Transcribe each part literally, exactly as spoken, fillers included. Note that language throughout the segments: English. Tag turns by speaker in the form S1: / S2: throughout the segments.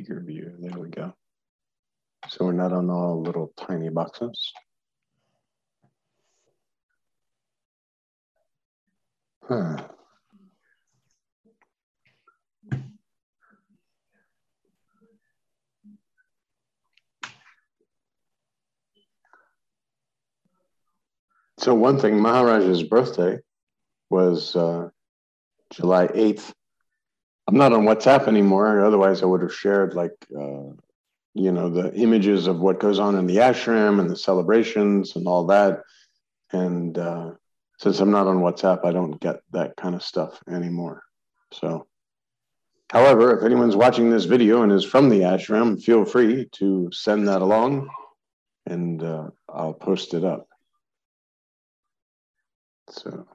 S1: speaker view. There we go. So we're not on all little tiny boxes. Huh. So one thing, Maharaj's birthday was uh, July eighth. I'm not on WhatsApp anymore. Otherwise, I would have shared like, uh, you know, the images of what goes on in the ashram and the celebrations and all that. And uh, since I'm not on WhatsApp, I don't get that kind of stuff anymore. So, however, if anyone's watching this video and is from the ashram, feel free to send that along and uh, I'll post it up. So.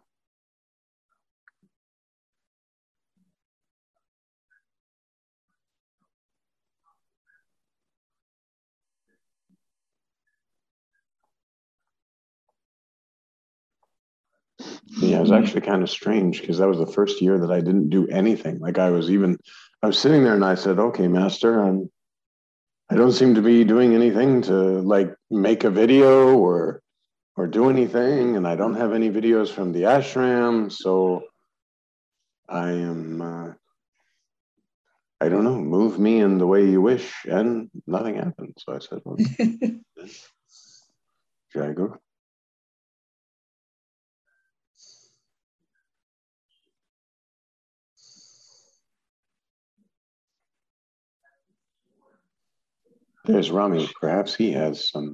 S1: Yeah, it was actually kind of strange because that was the first year that I didn't do anything. Like I was even, I was sitting there and I said, okay, master, I'm, I don't seem to be doing anything to like make a video or, or do anything. And I don't have any videos from the ashram. So I am, uh, I don't know, move me in the way you wish. And nothing happened. So I said, well, Jai Guru. There's Rami. Perhaps he has some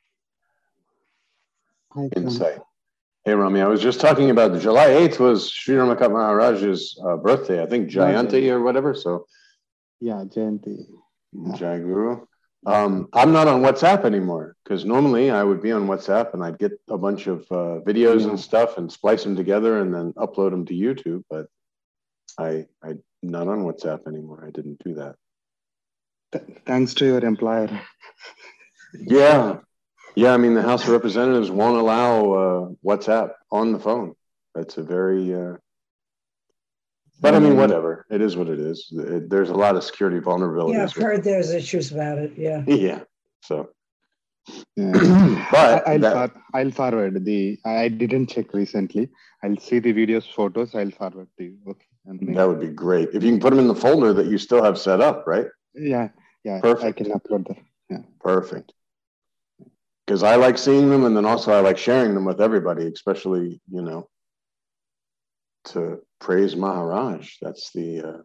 S1: uh, insight. Hey, Rami, I was just talking about the July eighth was Sri Ramakat Maharaj's uh, birthday. I think Jayanti or whatever. So,
S2: yeah, Jayanti.
S1: Jai Guru. Um, I'm not on WhatsApp anymore because normally I would be on WhatsApp and I'd get a bunch of uh, videos yeah. and stuff and splice them together and then upload them to YouTube. But I, I'm not on WhatsApp anymore. I didn't do that.
S2: Th thanks to your employer.
S1: Yeah. Yeah. I mean, the House of Representatives won't allow uh, WhatsApp on the phone. That's a very, uh, but I mean, whatever. It is what it is. It, there's a lot of security vulnerabilities.
S3: Yeah, I've heard there's issues about it. Yeah.
S1: Yeah. So.
S2: Yeah. but I'll, that, far, I'll forward the, I didn't check recently. I'll see the videos, photos. I'll forward to you. Okay.
S1: That would be great. If you can put them in the folder that you still have set up, right?
S2: Yeah. Yeah.
S1: Perfect.
S2: I can upload them. Yeah.
S1: Perfect. Because I like seeing them. And then also I like sharing them with everybody, especially, you know, to praise Maharaj. That's the, uh...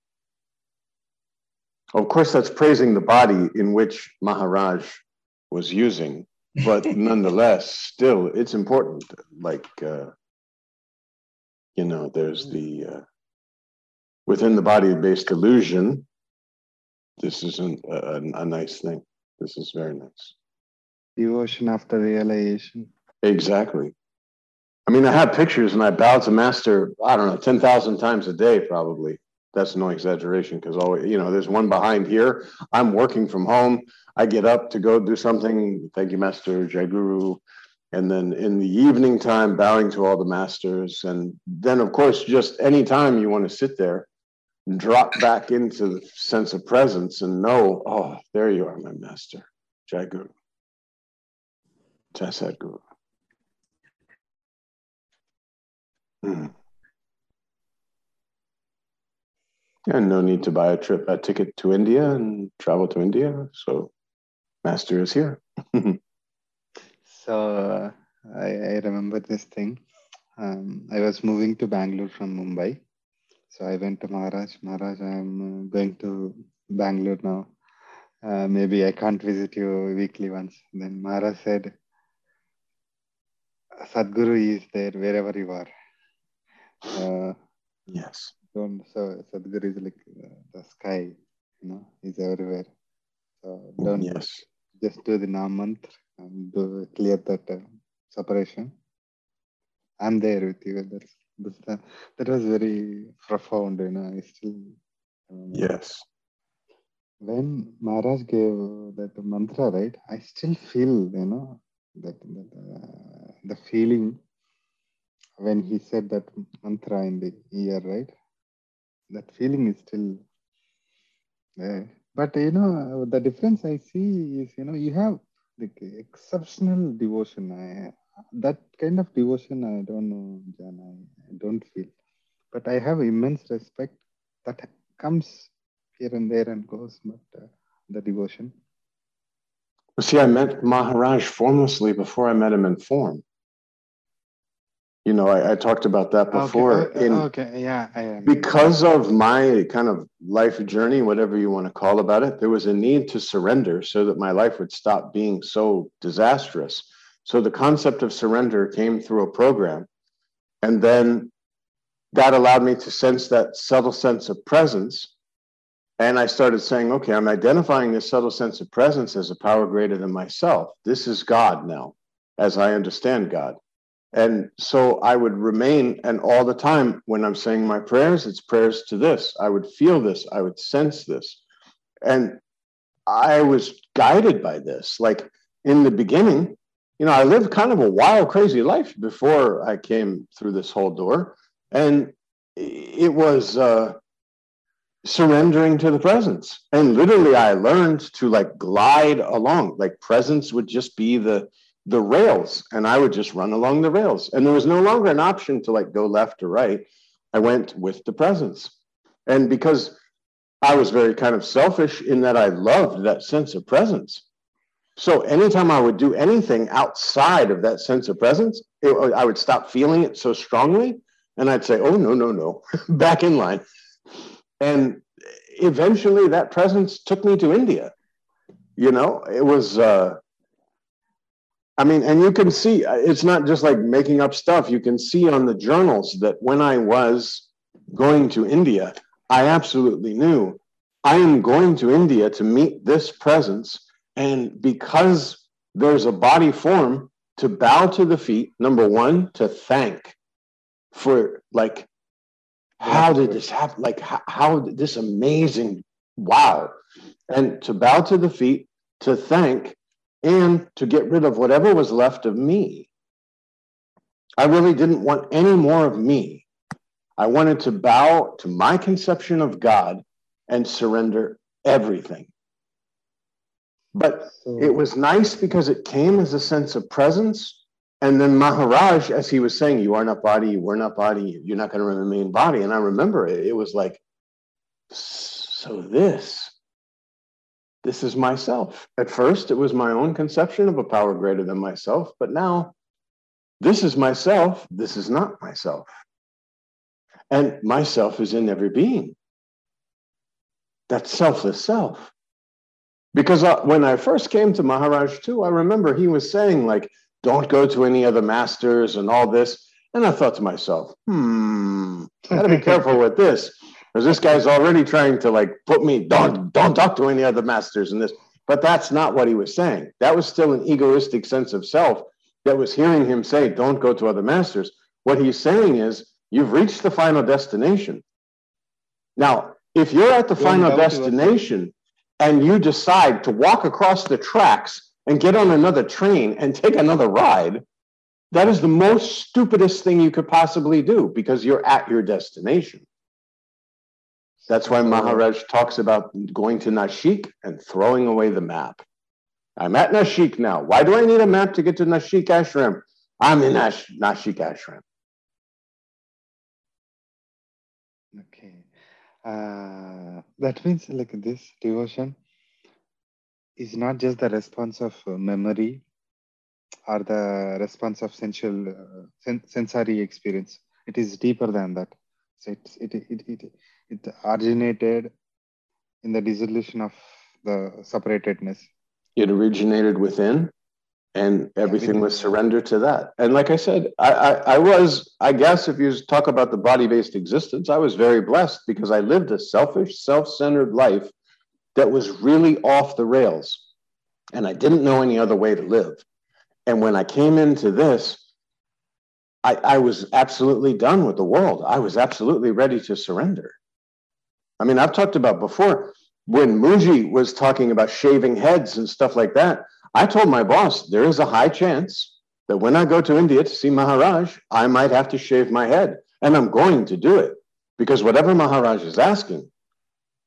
S1: of course, that's praising the body in which Maharaj was using. But nonetheless, still, it's important. Like, uh, you know, there's the, uh, within the body-based illusion, this isn't a, a nice thing. This is very nice.
S2: Devotion after realization.
S1: Exactly. I mean, I have pictures and I bow to Master, I don't know, ten thousand times a day, probably. That's no exaggeration because, always, you know, there's one behind here. I'm working from home. I get up to go do something. Thank you, Master Jai Guru. And then in the evening time, bowing to all the masters. And then, of course, just any time you want to sit there, drop back into the sense of presence and know, oh, there you are, my master, Jai Guru, Jai Sadguru. Hmm. And no need to buy a trip, a ticket to India and travel to India. So, master is here.
S2: So uh, I, I remember this thing. Um, I was moving to Bangalore from Mumbai. So I went to Maharaj. Maharaj, I'm going to Bangalore now. Uh, maybe I can't visit you weekly once. Then Maharaj said, Sadguru is there wherever you are. Uh,
S1: yes.
S2: Don't, so Sadguru is like uh, the sky, you know, he's everywhere. So don't
S1: yes.
S2: just do the Nam Mantra and do, clear that uh, separation. I'm there with you. That's, that's the, that was very profound, you know. I still um,
S1: yes.
S2: When Maharaj gave that mantra, right, I still feel, you know, that, that uh, the feeling when he said that mantra in the ear, right? That feeling is still there. But you know, the difference I see is, you know, you have like exceptional devotion. I, that kind of devotion, I don't know, John. I, I don't feel. But I have immense respect that comes here and there and goes. But uh, the devotion.
S1: See, I met Maharaj formlessly before I met him in form. You know, I, I talked about that before.
S2: Okay,
S1: in,
S2: okay, yeah, I am.
S1: Because of my kind of life journey, whatever you want to call about it, there was a need to surrender so that my life would stop being so disastrous. So the concept of surrender came through a program. And then that allowed me to sense that subtle sense of presence. And I started saying, okay, I'm identifying this subtle sense of presence as a power greater than myself. This is God now, as I understand God. And so I would remain, and all the time when I'm saying my prayers, it's prayers to this. I would feel this, I would sense this. And I was guided by this. Like in the beginning, you know, I lived kind of a wild, crazy life before I came through this whole door. And it was uh, surrendering to the presence. And literally I learned to like glide along, like presence would just be the the rails, and I would just run along the rails. And there was no longer an option to like go left or right. I went with the presence. And because I was very kind of selfish in that I loved that sense of presence. So anytime I would do anything outside of that sense of presence, it, I would stop feeling it so strongly. And I'd say, oh, no, no, no, back in line. And eventually that presence took me to India. You know, it was, uh, I mean, and you can see, it's not just like making up stuff. You can see on the journals that when I was going to India, I absolutely knew I am going to India to meet this presence. And because there's a body form, to bow to the feet, number one, to thank for like, how did this happen? Like, how, how did this amazing, wow. And to bow to the feet, to thank, and to get rid of whatever was left of me. I really didn't want any more of me. I wanted to bow to my conception of God and surrender everything. But it was nice because it came as a sense of presence. And then Maharaj, as he was saying, you are not body, you were not body, you're not going to remain body. And I remember it, it was like, so this, this is myself. At first, it was my own conception of a power greater than myself. But now, this is myself. This is not myself. And myself is in every being. That's selfless self. Because uh, when I first came to Maharaj too, I remember he was saying like, don't go to any other masters and all this. And I thought to myself, hmm, gotta be careful with this. Because this guy's already trying to like put me, don't, don't talk to any other masters and this. But that's not what he was saying. That was still an egoistic sense of self that was hearing him say, don't go to other masters. What he's saying is, you've reached the final destination. Now, if you're at the final destination and you decide to walk across the tracks and get on another train and take another ride, that is the most stupidest thing you could possibly do because you're at your destination. That's why Maharaj talks about going to Nashik and throwing away the map. I'm at Nashik now. Why do I need a map to get to Nashik Ashram? I'm in Nash- Nashik Ashram.
S2: Okay. Uh, that means like this devotion is not just the response of uh, memory or the response of sensual, uh, sen- sensory experience. It is deeper than that. So it, it, it, it, it originated in the dissolution of the separatedness.
S1: It originated within, and everything yeah, was surrendered to that. And like I said, I, I, I was, I guess if you talk about the body-based existence, I was very blessed because I lived a selfish, self-centered life that was really off the rails. And I didn't know any other way to live. And when I came into this, I, I was absolutely done with the world. I was absolutely ready to surrender. I mean, I've talked about before, when Muji was talking about shaving heads and stuff like that, I told my boss, there is a high chance that when I go to India to see Maharaj, I might have to shave my head. And I'm going to do it because whatever Maharaj is asking,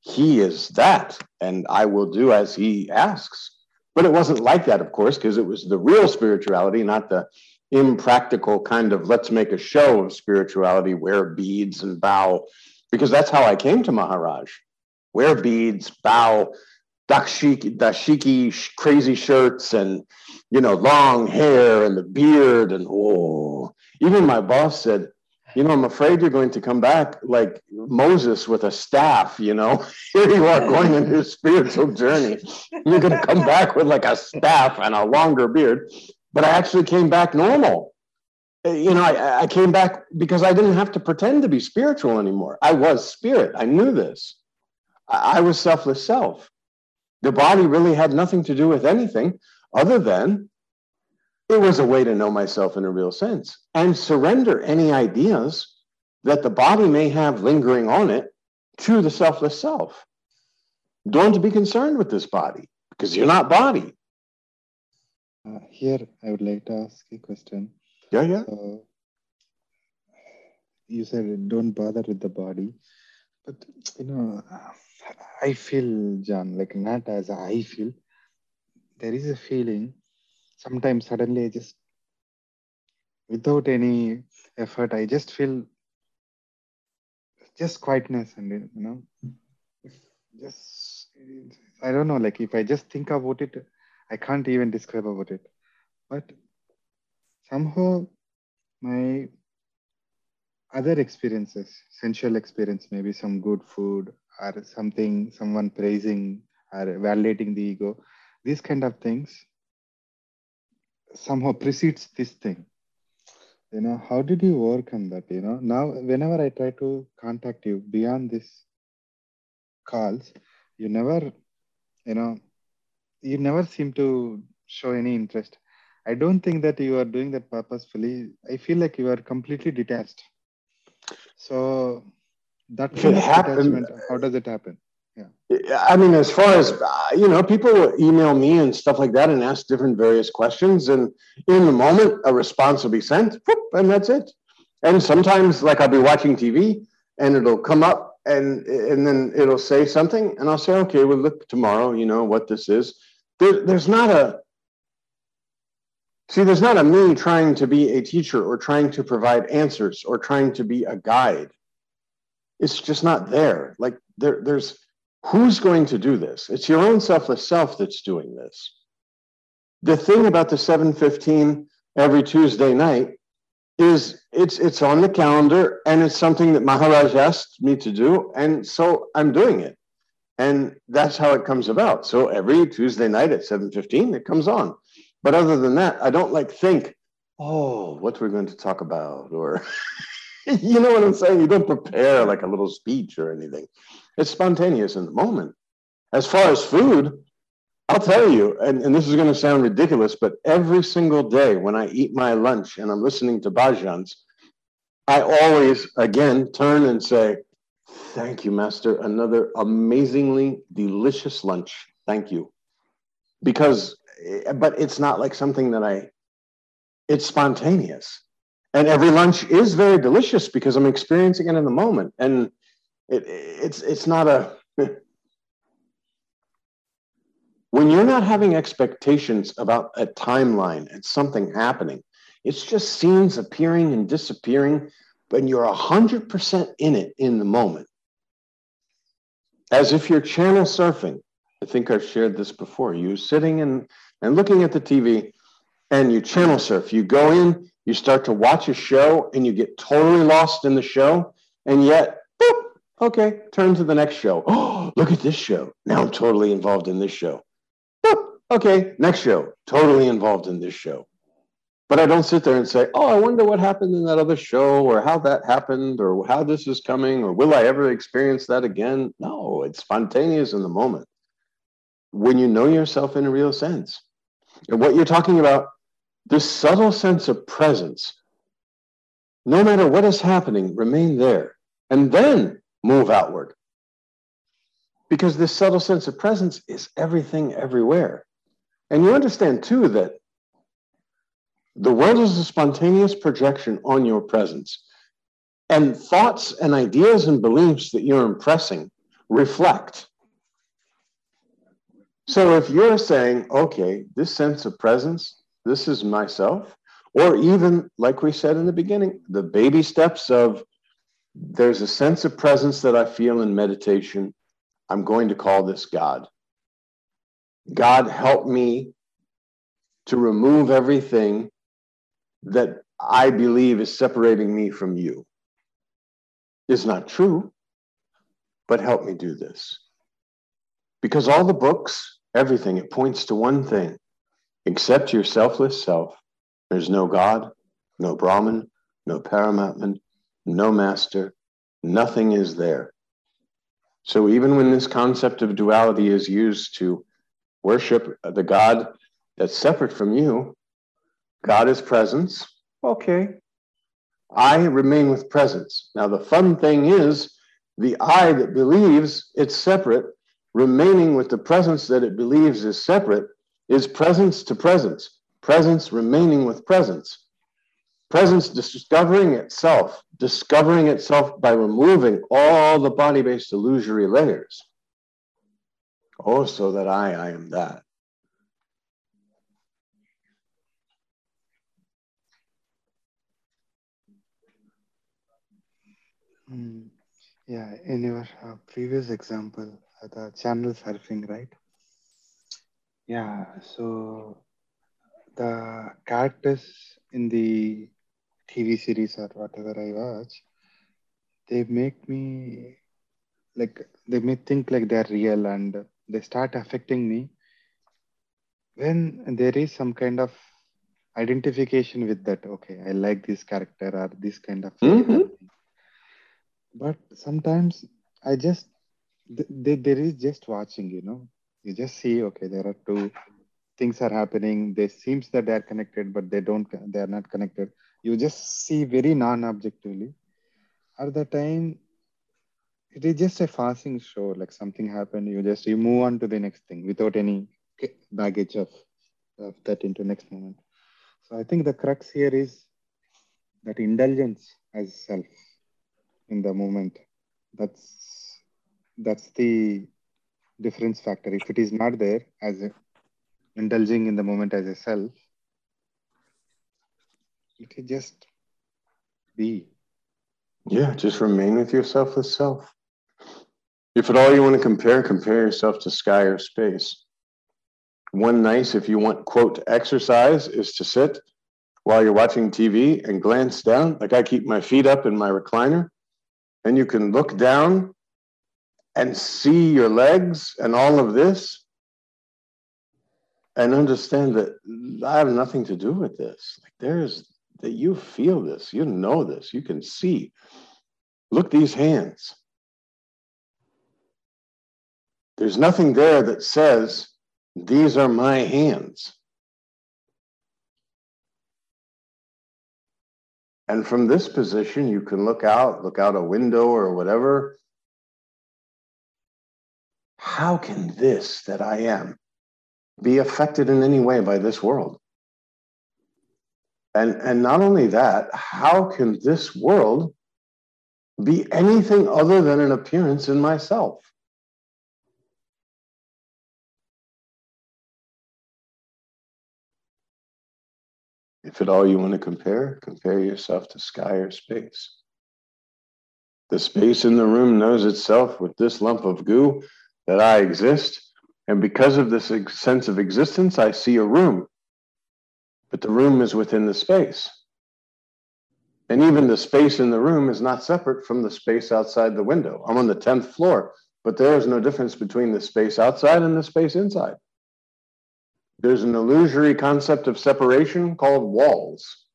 S1: he is that, and I will do as he asks. But it wasn't like that, of course, because it was the real spirituality, not the impractical kind of let's make a show of spirituality, wear beads and bow, because that's how I came to Maharaj. Wear beads, bow, dashiki, dashiki crazy shirts, and, you know, long hair and the beard. And oh, even my boss said, you know, I'm afraid you're going to come back like Moses with a staff, you know. Here you are going on your spiritual journey. You're going to come back with like a staff and a longer beard. But I actually came back normal. You know, I, I came back because I didn't have to pretend to be spiritual anymore. I was spirit. I knew this. I, I was selfless self. The body really had nothing to do with anything other than it was a way to know myself in a real sense and surrender any ideas that the body may have lingering on it to the selfless self. Don't be concerned with this body because you're not body.
S2: Uh, here, I would like to ask a question.
S1: Yeah, yeah.
S2: So, you said don't bother with the body, but you know, I feel, John, like not as I feel. There is a feeling. Sometimes suddenly I just, without any effort, I just feel just quietness and, you know, just, I don't know, like if I just think about it, I can't even describe about it. But somehow my other experiences, sensual experience, maybe some good food or something, someone praising or validating the ego, these kind of things somehow precedes this thing. You know, how did you overcome that? You know, now whenever I try to contact you beyond this calls, you never, you know, you never seem to show any interest. I don't think that you are doing that purposefully. I feel like you are completely detached. So that kind of detachment, how does it happen?
S1: Yeah. I mean, as far as, you know, people email me and stuff like that and ask different various questions. And in the moment, a response will be sent, whoop, and that's it. And sometimes, like, I'll be watching T V and it'll come up and, and then it'll say something. And I'll say, okay, we'll look tomorrow, you know, what this is. There, there's not a, see, there's not a me trying to be a teacher or trying to provide answers or trying to be a guide. It's just not there. Like, there, there's, who's going to do this? It's your own selfless self that's doing this. The thing about the seven fifteen every Tuesday night is it's it's on the calendar and it's something that Maharaj asked me to do. And so I'm doing it. And that's how it comes about. So every Tuesday night at seven fifteen, it comes on. But other than that, I don't like think, oh, what we're going to talk about, or you know what I'm saying? You don't prepare like a little speech or anything. It's spontaneous in the moment. As far as food, I'll tell you, and, and this is going to sound ridiculous, but every single day when I eat my lunch and I'm listening to bhajans, I always, again, turn and say, thank you, Master. Another amazingly delicious lunch. Thank you. Because, but it's not like something that I, it's spontaneous. And every lunch is very delicious because I'm experiencing it in the moment. And it, it's it's not a, when you're not having expectations about a timeline and something happening, it's just scenes appearing and disappearing, but you're one hundred percent in it in the moment. As if you're channel surfing. I think I've shared this before. You're sitting and, and looking at the T V and you channel surf. You go in, you start to watch a show and you get totally lost in the show, and yet, boop, okay, turn to the next show. Oh, look at this show. Now I'm totally involved in this show. Boop, okay, next show, totally involved in this show. But I don't sit there and say, oh, I wonder what happened in that other show, or how that happened, or how this is coming, or will I ever experience that again? No, it's spontaneous in the moment. When you know yourself in a real sense. And what you're talking about, this subtle sense of presence, no matter what is happening, remain there and then move outward. Because this subtle sense of presence is everything everywhere. And you understand too that the world is a spontaneous projection on your presence. And thoughts and ideas and beliefs that you're impressing reflect. So if you're saying, okay, this sense of presence, this is myself, or even like we said in the beginning, the baby steps of there's a sense of presence that I feel in meditation. I'm going to call this God. God, help me to remove everything that I believe is separating me from you. It's not true, but help me do this. Because all the books, everything, it points to one thing. Accept your selfless self. There's no God, no Brahman, no Paramatman, no master. Nothing is there. So even when this concept of duality is used to worship the God that's separate from you, God is presence. Okay. I remain with presence. Now the fun thing is the I that believes it's separate, remaining with the presence that it believes is separate, is presence to presence. Presence remaining with presence. Presence discovering itself, discovering itself by removing all the body-based illusory layers. Oh, so that I, I am that.
S2: Mm, yeah, in your uh, previous example, uh, the channel surfing, right? Yeah, so the characters in the T V series or whatever I watch, they make me like they may think like they're real and they start affecting me when there is some kind of identification with that. Okay, I like this character or this kind of thing
S1: Mm-hmm.
S2: happening. But sometimes I just th- th- there is just watching, you know. You just see, okay, there are two things are happening. They seems that they are connected, but they don't. They are not connected. You just see very non-objectively. At the time, it is just a passing show. Like something happened, you just you move on to the next thing without any baggage of, of that into next moment. So I think the crux here is that indulgence as self in the moment. That's that's the difference factor. If it is not there as a, indulging in the moment as a self, it is just be.
S1: Yeah, just remain with your selfless self. If at all you want to compare, compare yourself to sky or space. One nice, if you want, quote, exercise is to sit while you're watching T V and glance down. Like I keep my feet up in my recliner, and you can look down and see your legs and all of this and understand that I have nothing to do with this. Like there's that you feel this, you know this, you can see. Look these hands. There's nothing there that says, these are my hands. And from this position, you can look out, look out a window or whatever. How can this that I am be affected in any way by this world? And, and not only that, how can this world be anything other than an appearance in myself? If at all you want to compare, compare yourself to sky or space. The space in the room knows itself with this lump of goo that I exist. And because of this sense of existence, I see a room. But the room is within the space. And even the space in the room is not separate from the space outside the window. I'm on the tenth floor, but there is no difference between the space outside and the space inside. There's an illusory concept of separation called walls.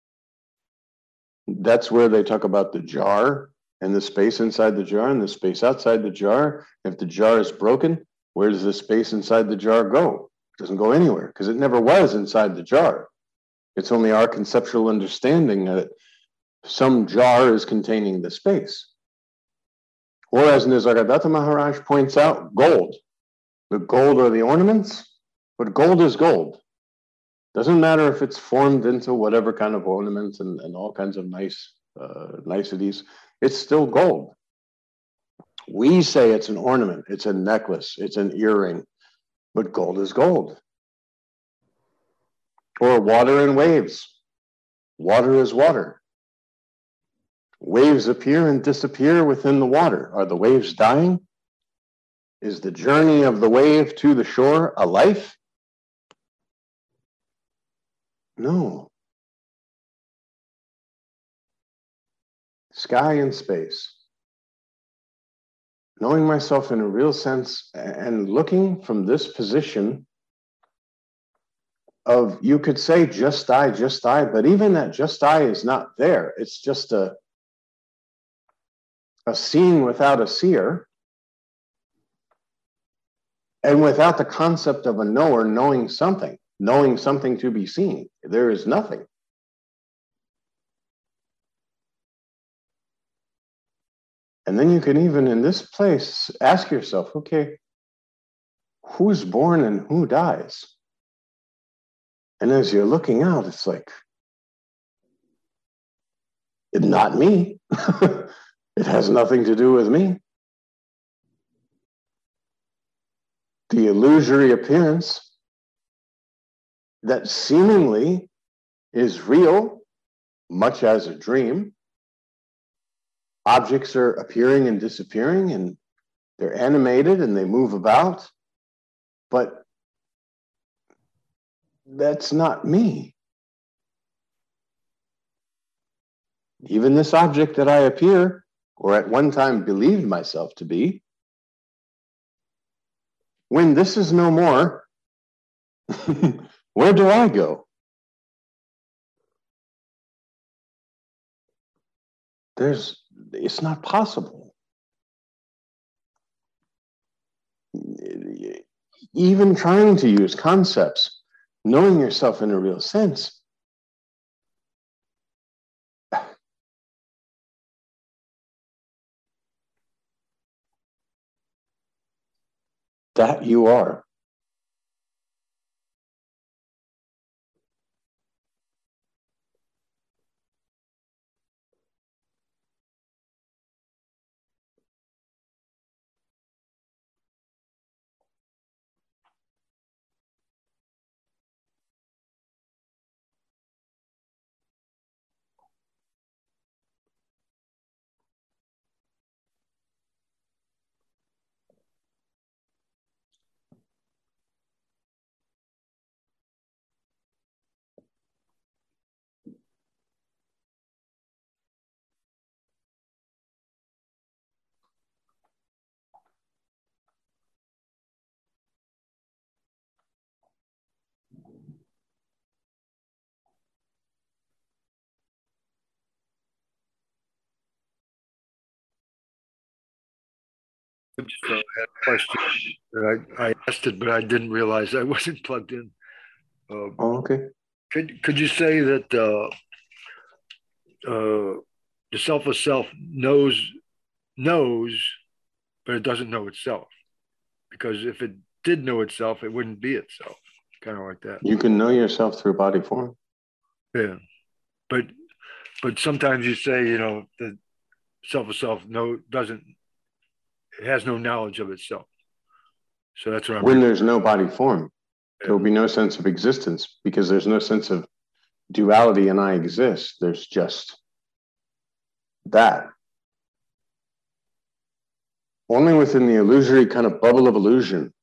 S1: That's where they talk about the jar and the space inside the jar and the space outside the jar. If the jar is broken, where does the space inside the jar go? It doesn't go anywhere because it never was inside the jar. It's only our conceptual understanding that some jar is containing the space. Or as Nisargadatta Maharaj points out, gold. The gold are the ornaments, but gold is gold. Doesn't matter if it's formed into whatever kind of ornaments and, and all kinds of nice uh, niceties. It's still gold. We say it's an ornament, it's a necklace, it's an earring, but gold is gold. Or water and waves. Water is water. Waves appear and disappear within the water. Are the waves dying? Is the journey of the wave to the shore a life? No. Sky and space. Knowing myself in a real sense and looking from this position of, you could say just I, just I, but even that just I is not there. It's just a, a seeing without a seer. And without the concept of a knower knowing something, knowing something to be seen, there is nothing. And then you can even in this place ask yourself, okay, who's born and who dies? And as you're looking out, it's like, it's not me. It has nothing to do with me. The illusory appearance that seemingly is real, much as a dream. Objects are appearing and disappearing, and they're animated and they move about, but that's not me. Even this object that I appear, or at one time believed myself to be, when this is no more, where do I go? There's, it's not possible. Even trying to use concepts, knowing yourself in a real sense, that you are.
S4: I just uh, had a question. I, I asked it, but I didn't realize I wasn't plugged in. Uh,
S1: Oh, okay.
S4: Could could you say that uh, uh, the self of self knows knows, but it doesn't know itself? Because if it did know itself, it wouldn't be itself. Kind of like that.
S1: You can know yourself through body form.
S4: Yeah, but but sometimes you say, you know, the self of self no doesn't. It has no knowledge of itself. So that's what I'm.
S1: When there's no body form,
S4: Yeah.
S1: there will be no sense of existence because there's no sense of duality and I exist. There's just that. Only within the illusory kind of bubble of illusion